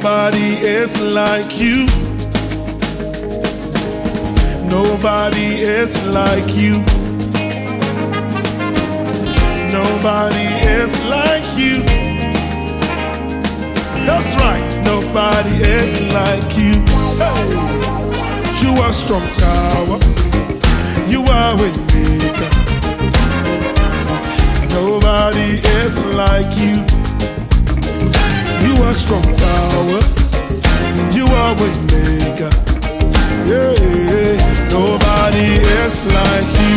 Nobody is like you. Nobody is like you. Nobody is like you. That's right. Nobody is like you. Hey. You are strong tower. You are way maker. Nobody is like you. You are strong tower. You are way maker. Yeah, nobody is like you.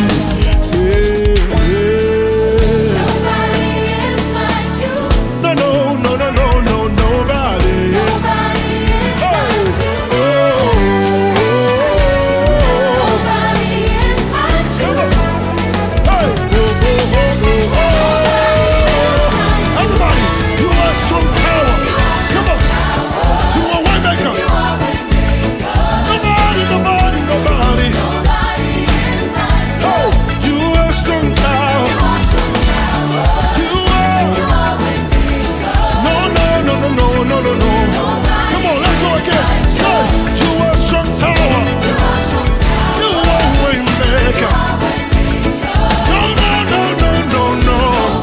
Yeah. Nobody is like you. No, no, no, no, no, no, nobody. Nobody is like you. Oh, Nobody is like you. hey, oh, oh, oh, oh, oh. Everybody, you are a strong tower. Come on, you are way maker. Nobody, nobody, nobody. Oh, you are a strong tower. You are. No, no, no, no, no, no, no, no. Come on, let's go again. Say, you are a strong tower. You are way maker. No, no, no, no, no, no.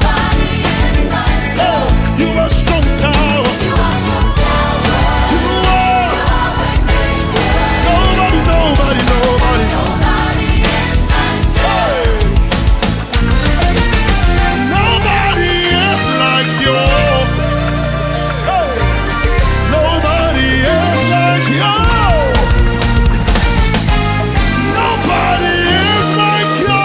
Oh, you are a strong tower. You are. Nobody, nobody, nobody. Hey. Nobody is like you. Hey. Nobody is like you. Nobody is like you.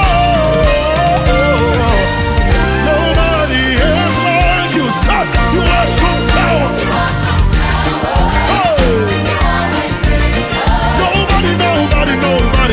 Nobody is like you. Son, you are a strong tower. Hey. Nobody, nobody, nobody.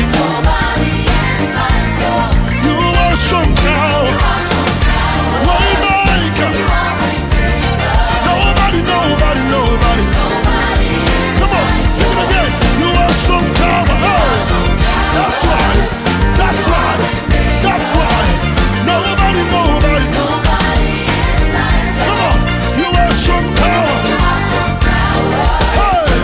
You are a strong tower. Waymaker. Nobody, nobody, nobody. Come on, sing it again. You are a strong tower. Hey. That's right. That's right. That's right. Nobody, nobody. Come on. You are a strong tower. Hey.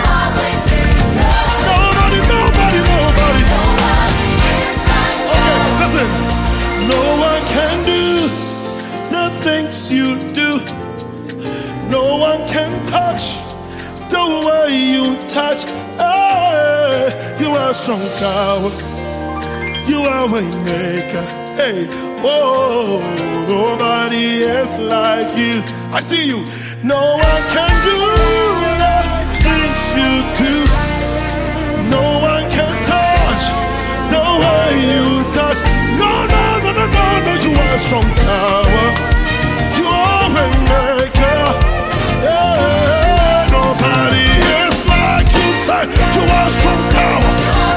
Nobody, nobody, nobody. Okay, listen. No one can do the things you do. No one can touch the way you touch. Hey, you are a strong tower. You are a way maker. Hey, whoa, nobody is like you. I see you. No one can do the things you do. No one can touch the way you touch. No, no, no, no, no, no. You are a strong tower. You are a way maker. Yeah, nobody is like you. Say, you are a strong tower.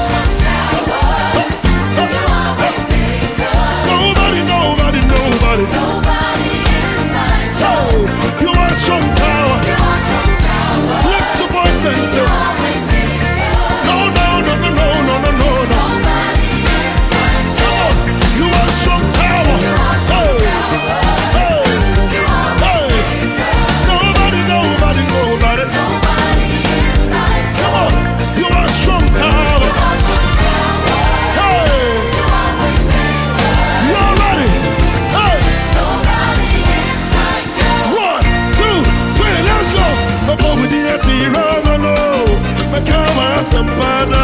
Nobody, nobody, nobody. Oh, you are a strong tower. Lift your voice and say, no, no, no, no, no, no, no, no, no. Come on, you are a strong tower. Hey, hey, hey. Nobody, nobody, nobody. Come on, you are a strong tower. Hey, you are ready. Hey, 1, 2, 3, let's go. My boy with the Eti Ramano, my Kama Sampana.